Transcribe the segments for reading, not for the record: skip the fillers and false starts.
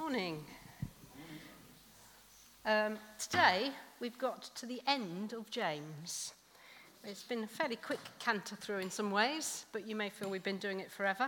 Morning. Today we've got to the end of James. It's been a fairly quick canter through in some ways, but you may feel we've been doing it forever.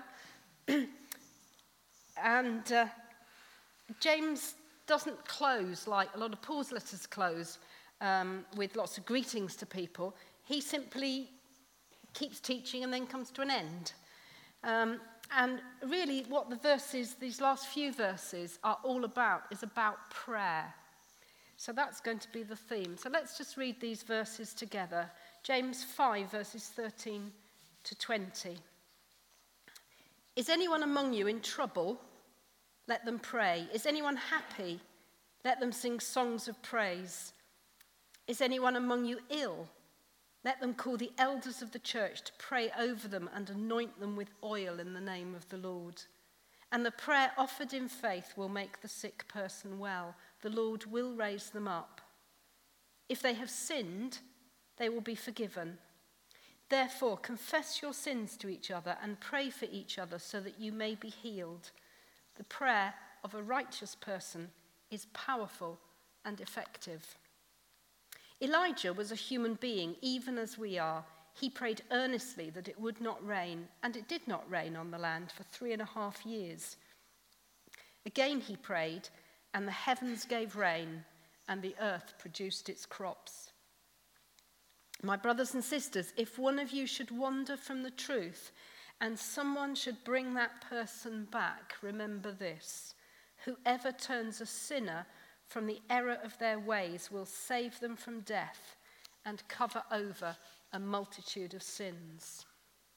And James doesn't close like a lot of Paul's letters close with lots of greetings to people. He simply keeps teaching and then comes to an end. And really what the verses, these last few verses, are all about is about prayer. So that's going to be the theme. So let's just read these verses together. James 5, verses 13 to 20. Is anyone among you in trouble? Let them pray. Is anyone happy? Let them sing songs of praise. Is anyone among you ill? Let them call the elders of the church to pray over them and anoint them with oil in the name of the Lord. And the prayer offered in faith will make the sick person well. The Lord will raise them up. If they have sinned, they will be forgiven. Therefore, confess your sins to each other and pray for each other so that you may be healed. The prayer of a righteous person is powerful and effective. Elijah was a human being, even as we are. He prayed earnestly that it would not rain, and it did not rain on the land for 3.5 years. Again he prayed, and the heavens gave rain, and the earth produced its crops. My brothers and sisters, if one of you should wander from the truth, and someone should bring that person back, remember this: whoever turns a sinner from the error of their ways will save them from death and cover over a multitude of sins.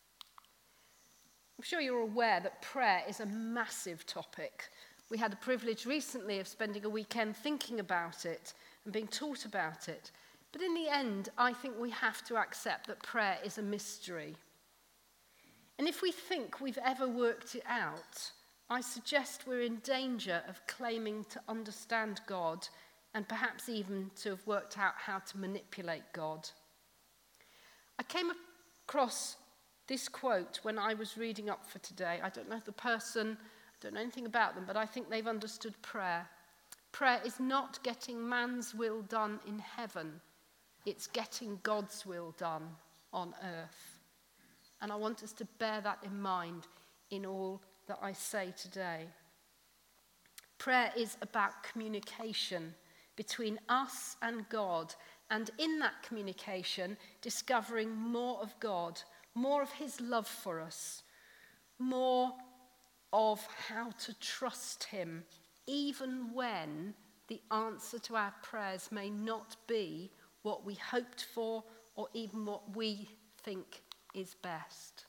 I'm sure you're aware that prayer is a massive topic. We had the privilege recently of spending a weekend thinking about it and being taught about it. But in the end, I think we have to accept that prayer is a mystery. And if we think we've ever worked it out, I suggest we're in danger of claiming to understand God and perhaps even to have worked out how to manipulate God. I came across this quote when I was reading up for today. I don't know the person, I don't know anything about them, but I think they've understood prayer. Prayer is not getting man's will done in heaven. It's getting God's will done on earth. And I want us to bear that in mind in all that I say today. Prayer is about communication between us and God, and in that communication, discovering more of God, more of his love for us, more of how to trust him, even when the answer to our prayers may not be what we hoped for or even what we think is best.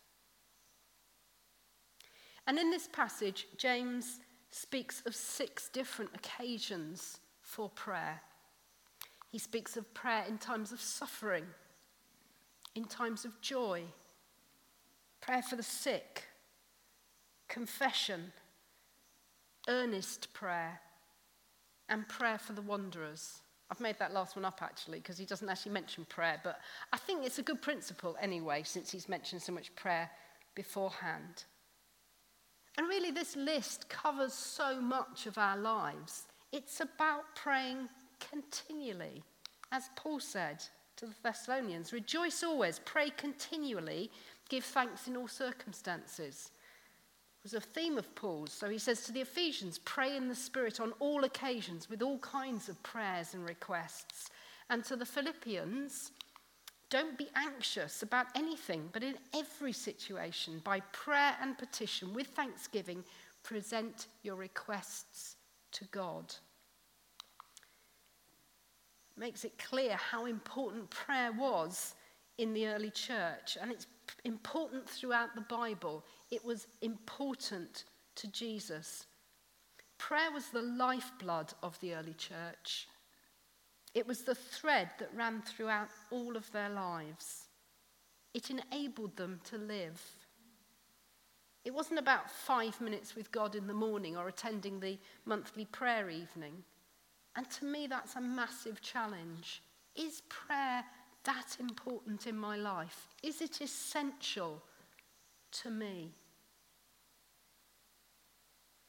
And in this passage, James speaks of 6 different occasions for prayer. He speaks of prayer in times of suffering, in times of joy, prayer for the sick, confession, earnest prayer, and prayer for the wanderers. I've made that last one up actually because he doesn't actually mention prayer, but I think it's a good principle anyway since he's mentioned so much prayer beforehand. And really this list covers so much of our lives. It's about praying continually. As Paul said to the Thessalonians, rejoice always, pray continually, give thanks in all circumstances. It was a theme of Paul's. So he says to the Ephesians, pray in the Spirit on all occasions with all kinds of prayers and requests. And to the Philippians, don't be anxious about anything, but in every situation, by prayer and petition, with thanksgiving, present your requests to God. It makes it clear how important prayer was in the early church, and it's important throughout the Bible. It was important to Jesus. Prayer was the lifeblood of the early church. It was the thread that ran throughout all of their lives. It enabled them to live. It wasn't about 5 minutes with God in the morning or attending the monthly prayer evening. And to me, that's a massive challenge. Is prayer that important in my life? Is it essential to me?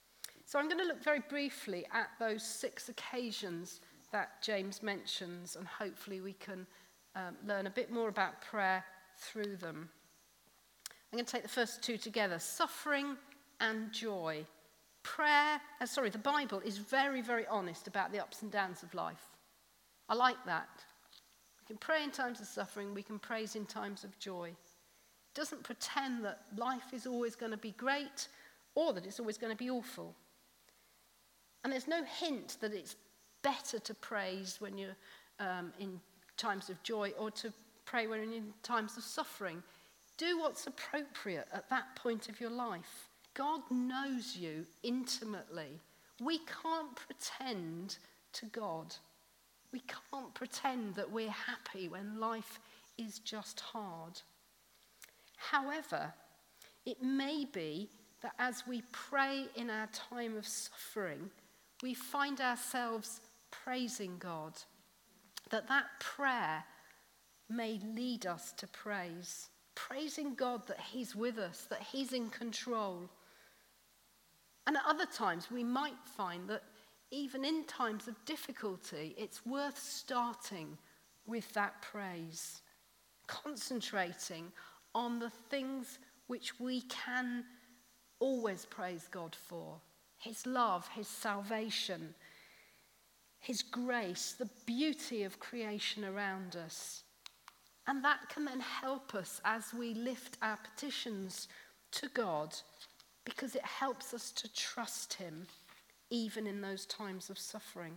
So I'm going to look very briefly at those 6 occasions that James mentions, and hopefully we can learn a bit more about prayer through them. I'm going to take the first 2 together: suffering and joy. The Bible is very, very honest about the ups and downs of life. I like that. We can pray in times of suffering, we can praise in times of joy. It doesn't pretend that life is always going to be great or that it's always going to be awful. And there's no hint that it's better to praise when you're in times of joy or to pray when you're in times of suffering. Do what's appropriate at that point of your life. God knows you intimately. We can't pretend to God. We can't pretend that we're happy when life is just hard. However, it may be that as we pray in our time of suffering, we find ourselves praising God, that prayer may lead us to praise. Praising God that he's with us, that he's in control. And at other times we might find that even in times of difficulty, it's worth starting with that praise, concentrating on the things which we can always praise God for: his love, his salvation, his grace, the beauty of creation around us. And that can then help us as we lift our petitions to God, because it helps us to trust him even in those times of suffering.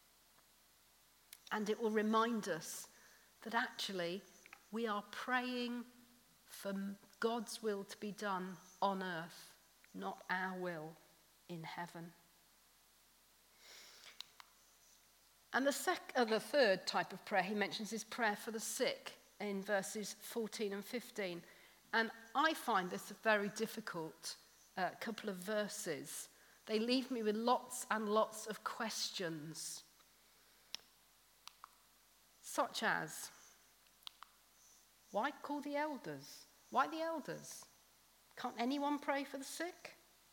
And it will remind us that actually we are praying for God's will to be done on earth, not our will in heaven. And the third type of prayer he mentions is prayer for the sick in verses 14 and 15. And I find this a very difficult couple of verses. They leave me with lots and lots of questions, such as, why call the elders? Why the elders? Can't anyone pray for the sick?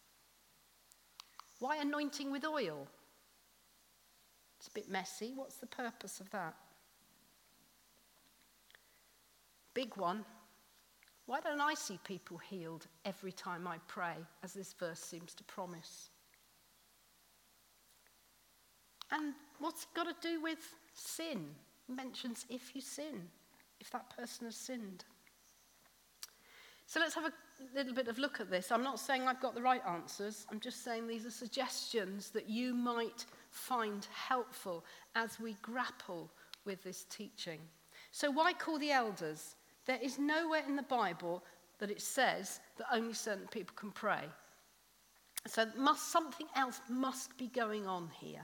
Why anointing with oil? It's a bit messy. What's the purpose of that? Big one. Why don't I see people healed every time I pray, as this verse seems to promise? And what's it got to do with sin? It mentions if you sin, if that person has sinned. So let's have a little bit of look at this. I'm not saying I've got the right answers. I'm just saying these are suggestions that you might find helpful as we grapple with this teaching. So why call the elders? There is nowhere in the Bible that it says that only certain people can pray. So something else must be going on here.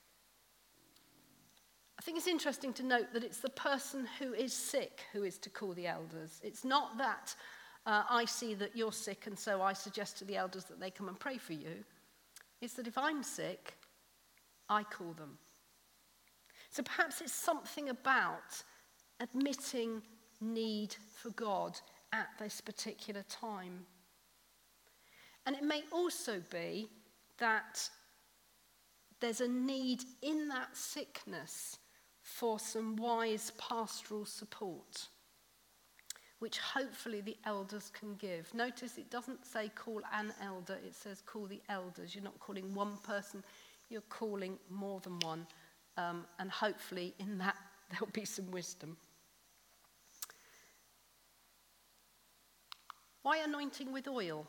I think it's interesting to note that it's the person who is sick who is to call the elders. It's not that I see that you're sick and so I suggest to the elders that they come and pray for you. It's that if I'm sick, I call them. So perhaps it's something about admitting need for God at this particular time. And it may also be that there's a need in that sickness for some wise pastoral support, which hopefully the elders can give. Notice it doesn't say call an elder, it says call the elders. You're not calling one person, you're calling more than one. And hopefully in that there'll be some wisdom. Why anointing with oil?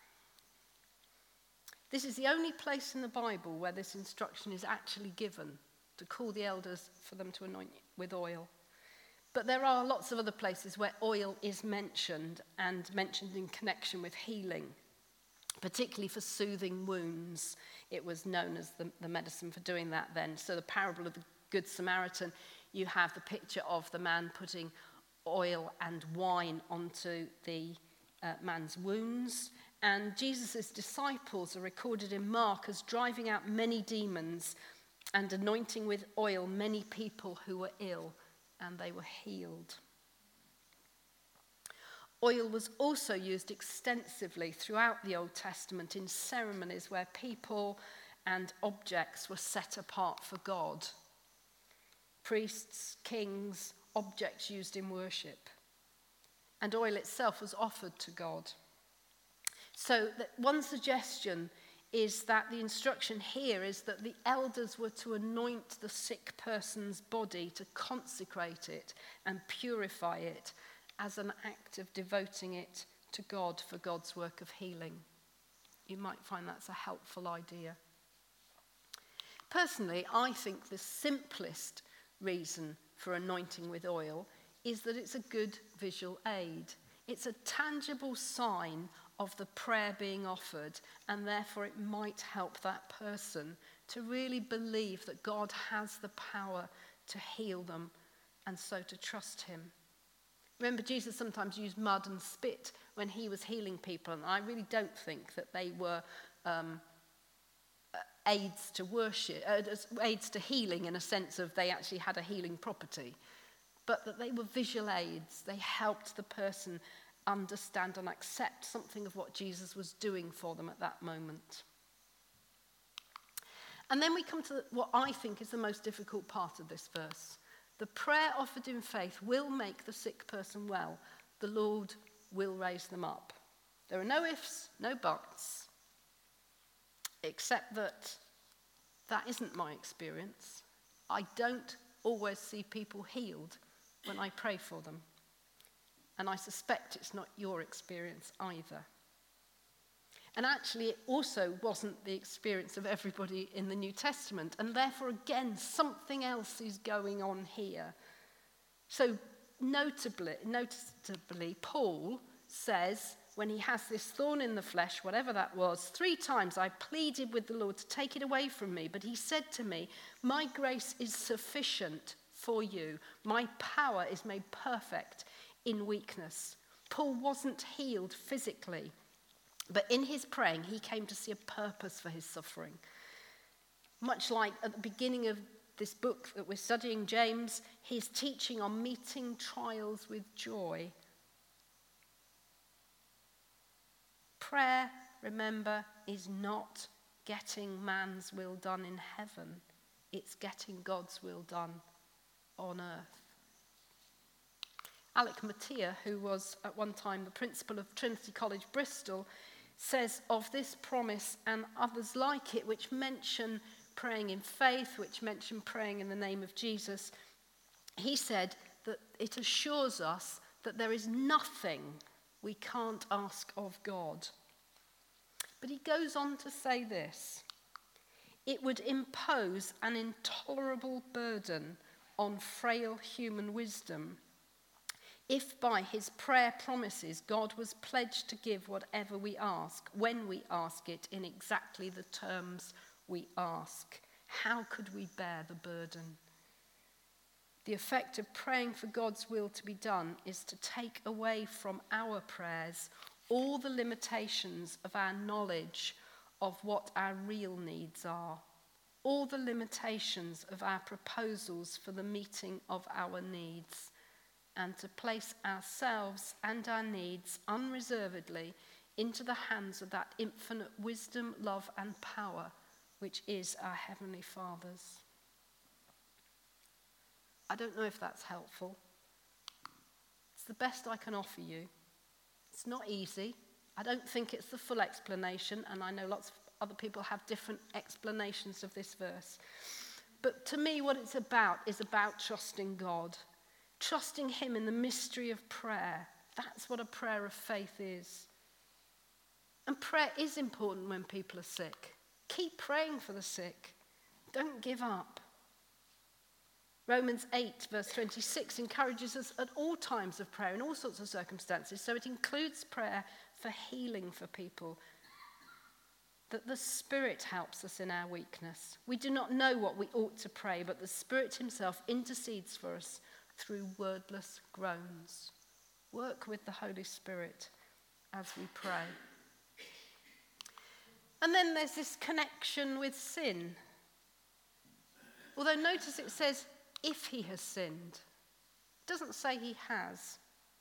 This is the only place in the Bible where this instruction is actually given, to call the elders for them to anoint with oil. But there are lots of other places where oil is mentioned, and mentioned in connection with healing, particularly for soothing wounds. It was known as the medicine for doing that then. So the parable of the Good Samaritan, you have the picture of the man putting oil and wine onto the man's wounds. And Jesus' disciples are recorded in Mark as driving out many demons and anointing with oil many people who were ill, and they were healed. Oil was also used extensively throughout the Old Testament in ceremonies where people and objects were set apart for God. Priests, kings, objects used in worship. And oil itself was offered to God. So one suggestion is that the instruction here is that the elders were to anoint the sick person's body, to consecrate it and purify it as an act of devoting it to God for God's work of healing. You might find that's a helpful idea. Personally, I think the simplest reason for anointing with oil is that it's a good visual aid. It's a tangible sign of the prayer being offered, and therefore it might help that person to really believe that God has the power to heal them, and so to trust him. Remember, Jesus sometimes used mud and spit when he was healing people, and I really don't think that they were aids to worship, aids to healing in a sense of they actually had a healing property, but that they were visual aids. They helped the person understand and accept something of what Jesus was doing for them at that moment. And then we come to what I think is the most difficult part of this verse. The prayer offered in faith will make the sick person well. The Lord will raise them up. There are no ifs, no buts, except that isn't my experience. I don't always see people healed when I pray for them. And I suspect it's not your experience either. And actually, it also wasn't the experience of everybody in the New Testament. And therefore, again, something else is going on here. So notably, Paul says, when he has this thorn in the flesh, whatever that was, 3 times I pleaded with the Lord to take it away from me. But he said to me, my grace is sufficient for you. My power is made perfect in weakness. Paul wasn't healed physically, but in his praying, he came to see a purpose for his suffering. Much like at the beginning of this book that we're studying, James, he's teaching on meeting trials with joy. Prayer, remember, is not getting man's will done in heaven. It's getting God's will done on earth. Alec Mattia, who was at one time the principal of Trinity College, Bristol, says of this promise and others like it, which mention praying in faith, which mention praying in the name of Jesus, he said that it assures us that there is nothing we can't ask of God. But he goes on to say this: it would impose an intolerable burden on frail human wisdom if by his prayer promises God was pledged to give whatever we ask, when we ask it, in exactly the terms we ask. How could we bear the burden? The effect of praying for God's will to be done is to take away from our prayers all the limitations of our knowledge of what our real needs are, all the limitations of our proposals for the meeting of our needs, and to place ourselves and our needs unreservedly into the hands of that infinite wisdom, love, and power which is our Heavenly Father's. I don't know if that's helpful. It's the best I can offer you. It's not easy. I don't think it's the full explanation, and I know lots of other people have different explanations of this verse. But to me, what it's about is about trusting God. Trusting him in the mystery of prayer. That's what a prayer of faith is. And prayer is important when people are sick. Keep praying for the sick. Don't give up. Romans 8, verse 26 encourages us at all times of prayer in all sorts of circumstances. So it includes prayer for healing for people. That the Spirit helps us in our weakness. We do not know what we ought to pray, but the Spirit himself intercedes for us through wordless groans. Work with the Holy Spirit as we pray. And then there's this connection with sin. Although notice it says, if he has sinned. It doesn't say he has.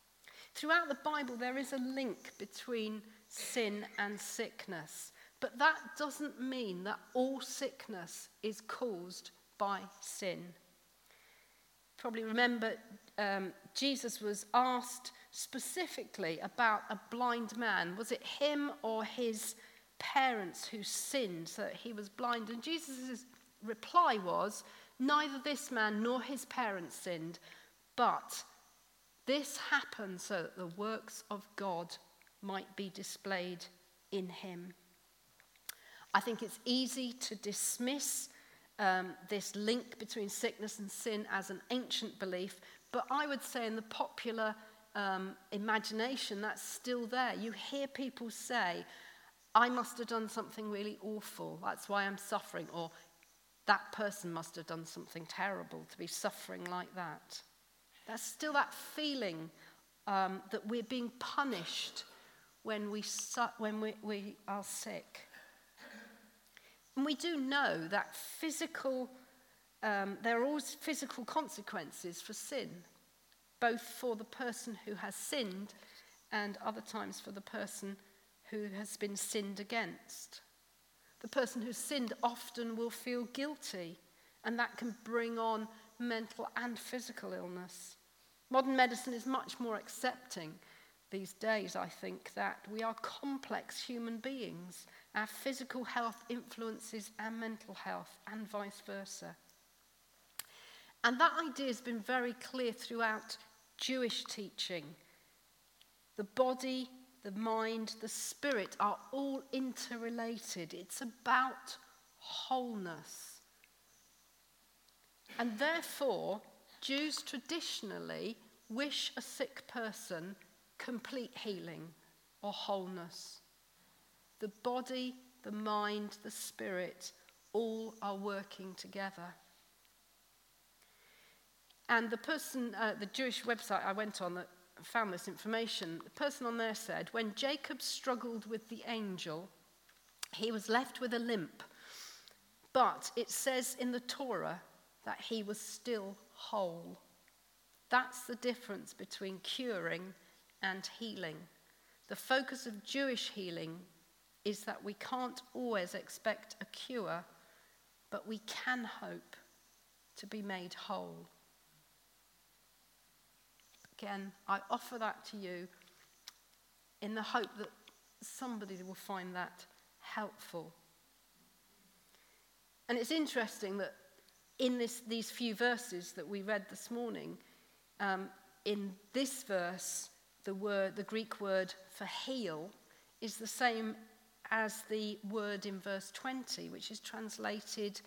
Throughout the Bible, there is a link between sin and sickness. But that doesn't mean that all sickness is caused by sin. Probably remember Jesus was asked specifically about a blind man. Was it him or his parents who sinned so that he was blind? And Jesus' reply was, neither this man nor his parents sinned, but this happened so that the works of God might be displayed in him. I think it's easy to dismiss this link between sickness and sin as an ancient belief, but I would say in the popular imagination that's still there. You hear people say, I must have done something really awful, that's why I'm suffering, or that person must have done something terrible to be suffering like that. There's still that feeling that we're being punished when we are sick. And we do know that there are always physical consequences for sin, both for the person who has sinned and other times for the person who has been sinned against. The person who's sinned often will feel guilty, and that can bring on mental and physical illness. Modern medicine is much more accepting these days, I think, that we are complex human beings. Our physical health influences our mental health and vice versa. And that idea has been very clear throughout Jewish teaching. The body, the mind, the spirit are all interrelated. It's about wholeness. And therefore, Jews traditionally wish a sick person complete healing or wholeness. The body, the mind, the spirit, all are working together. And the Jewish website I went on that found this information, the person on there said, when Jacob struggled with the angel, he was left with a limp. But it says in the Torah that he was still whole. That's the difference between curing and healing. The focus of Jewish healing is that we can't always expect a cure, but we can hope to be made whole. Again, I offer that to you in the hope that somebody will find that helpful. And it's interesting that in these few verses that we read this morning, in this verse, the Greek word for heal is the same as the word in verse 20, which is translated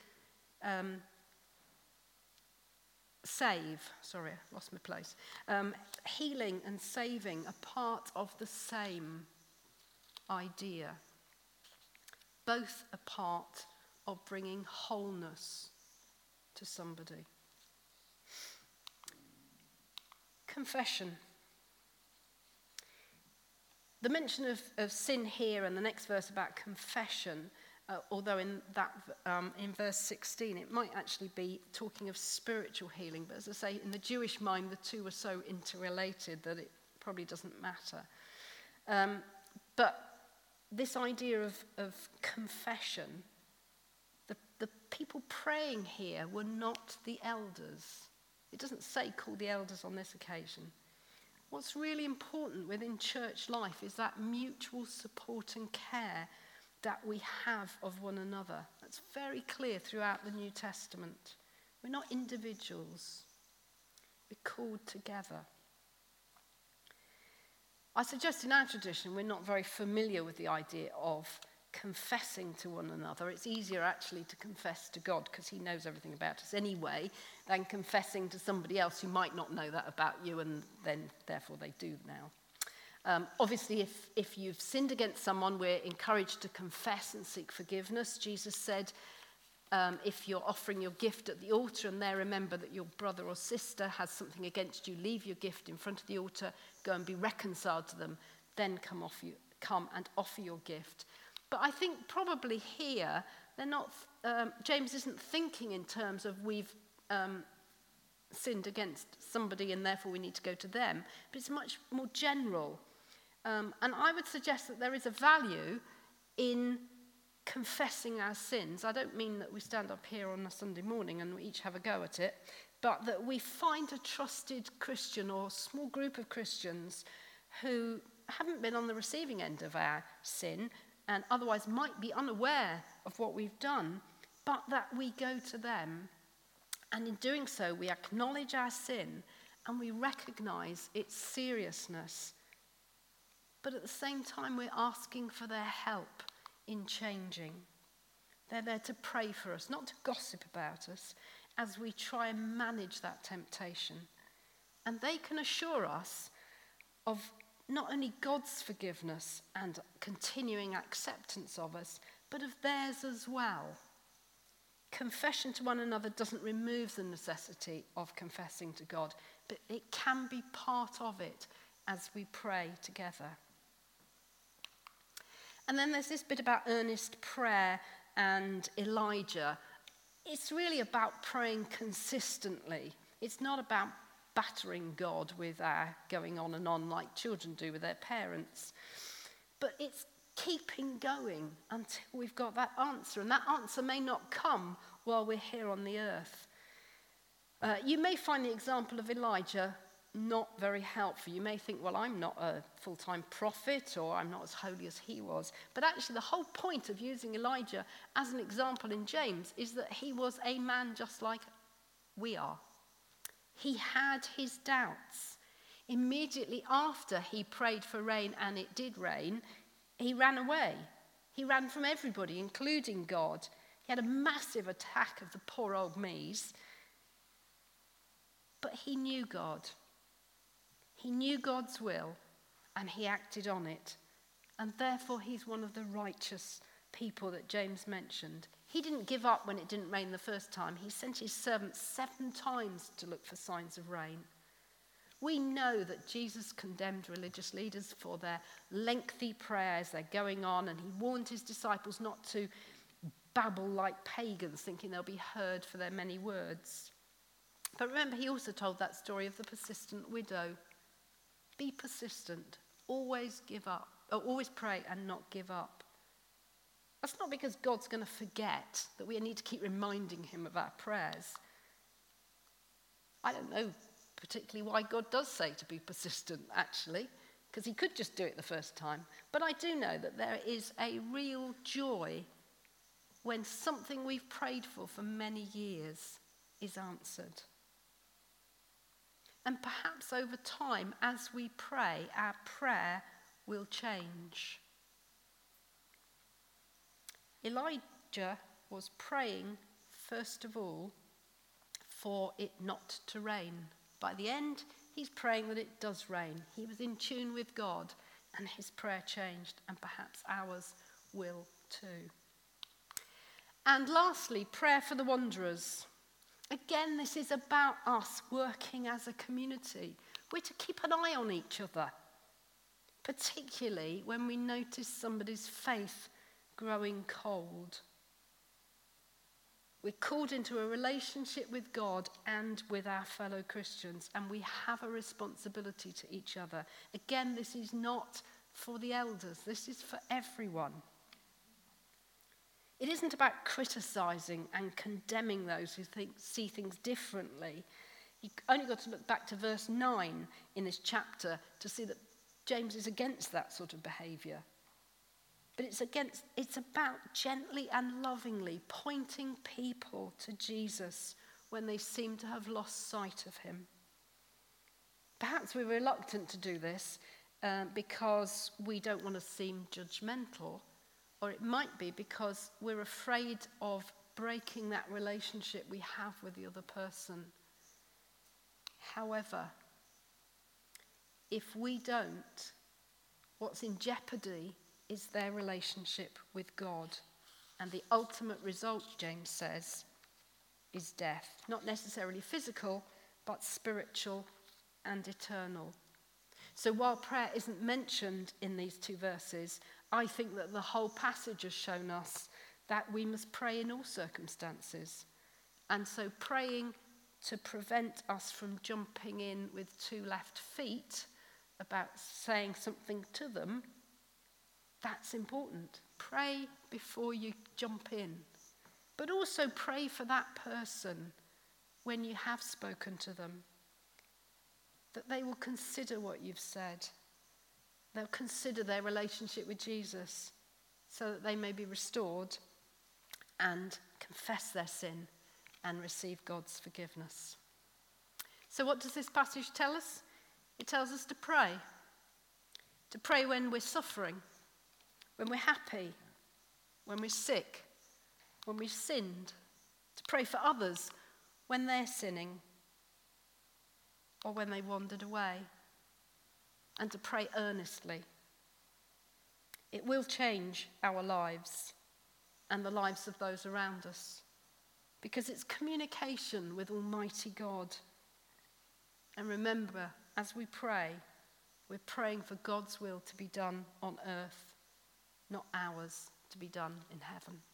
save. Sorry, I lost my place. Healing and saving are part of the same idea. Both are part of bringing wholeness to somebody. Confession. The mention of sin here and the next verse about confession, although in verse 16 it might actually be talking of spiritual healing, but as I say, in the Jewish mind the two are so interrelated that it probably doesn't matter. But this idea of confession, the people praying here were not the elders. It doesn't say call the elders on this occasion. What's really important within church life is that mutual support and care that we have of one another. That's very clear throughout the New Testament. We're not individuals. We're called together. I suggest in our tradition we're not very familiar with the idea of confessing to one another. It's easier actually to confess to God because he knows everything about us anyway than confessing to somebody else who might not know that about you and then therefore they do now. Obviously, if you've sinned against someone, we're encouraged to confess and seek forgiveness. Jesus said, if you're offering your gift at the altar and there remember that your brother or sister has something against you, leave your gift in front of the altar, go and be reconciled to them, then come and offer your gift. But I think probably here, James isn't thinking in terms of we've sinned against somebody and therefore we need to go to them, but it's much more general. And I would suggest that there is a value in confessing our sins. I don't mean that we stand up here on a Sunday morning and we each have a go at it, but that we find a trusted Christian or small group of Christians who haven't been on the receiving end of our sin and otherwise might be unaware of what we've done, but that we go to them. And in doing so, we acknowledge our sin and we recognize its seriousness. But at the same time, we're asking for their help in changing. They're there to pray for us, not to gossip about us, as we try and manage that temptation. And they can assure us of not only God's forgiveness and continuing acceptance of us, but of theirs as well. Confession to one another doesn't remove the necessity of confessing to God, but it can be part of it as we pray together. And then there's this bit about earnest prayer and Elijah. It's really about praying consistently. It's not about battering God with our going on and on like children do with their parents. But it's keeping going until we've got that answer. And that answer may not come while we're here on the earth. You may find the example of Elijah not very helpful. You may think, well, I'm not a full-time prophet or I'm not as holy as he was. But actually the whole point of using Elijah as an example in James is that he was a man just like we are. He had his doubts. Immediately after he prayed for rain and it did rain, he ran away. He ran from everybody, including God. He had a massive attack of the poor old me's. But he knew God. He knew God's will and he acted on it. And therefore he's one of the righteous people that James mentioned. He didn't give up when it didn't rain the first time. He sent his servants 7 times to look for signs of rain. We know that Jesus condemned religious leaders for their lengthy prayers. They're going on, and he warned his disciples not to babble like pagans, thinking they'll be heard for their many words. But remember, he also told that story of the persistent widow. Be persistent. Always give up. Always pray and not give up. That's not because God's going to forget that we need to keep reminding him of our prayers. I don't know particularly why God does say to be persistent, actually, because he could just do it the first time. But I do know that there is a real joy when something we've prayed for many years is answered. And perhaps over time, as we pray, our prayer will change. Elijah was praying, first of all, for it not to rain. By the end, he's praying that it does rain. He was in tune with God, and his prayer changed, and perhaps ours will too. And lastly, prayer for the wanderers. Again, this is about us working as a community. We're to keep an eye on each other, particularly when we notice somebody's faith growing cold. We're called into a relationship with God and with our fellow Christians, and we have a responsibility to each other. Again, this is not for the elders. This is for everyone. It isn't about criticizing and condemning those who see things differently. You've only got to look back to verse 9 in this chapter to see that James is against that sort of behavior. But it's about gently and lovingly pointing people to Jesus when they seem to have lost sight of him. Perhaps we're reluctant to do this because we don't want to seem judgmental, or it might be because we're afraid of breaking that relationship we have with the other person. However, if we don't, what's in jeopardy is their relationship with God. And the ultimate result, James says, is death. Not necessarily physical, but spiritual and eternal. So while prayer isn't mentioned in these 2 verses, I think that the whole passage has shown us that we must pray in all circumstances. And so praying to prevent us from jumping in with 2 left feet about saying something to them, that's important. Pray before you jump in. But also pray for that person when you have spoken to them, that they will consider what you've said. They'll consider their relationship with Jesus so that they may be restored and confess their sin and receive God's forgiveness. So what does this passage tell us? It tells us to pray. To pray when we're suffering, when we're happy, when we're sick, when we've sinned. To pray for others when they're sinning or when they wandered away. And to pray earnestly. It will change our lives and the lives of those around us, because it's communication with Almighty God. And remember, as we pray, we're praying for God's will to be done on earth, not ours to be done in heaven.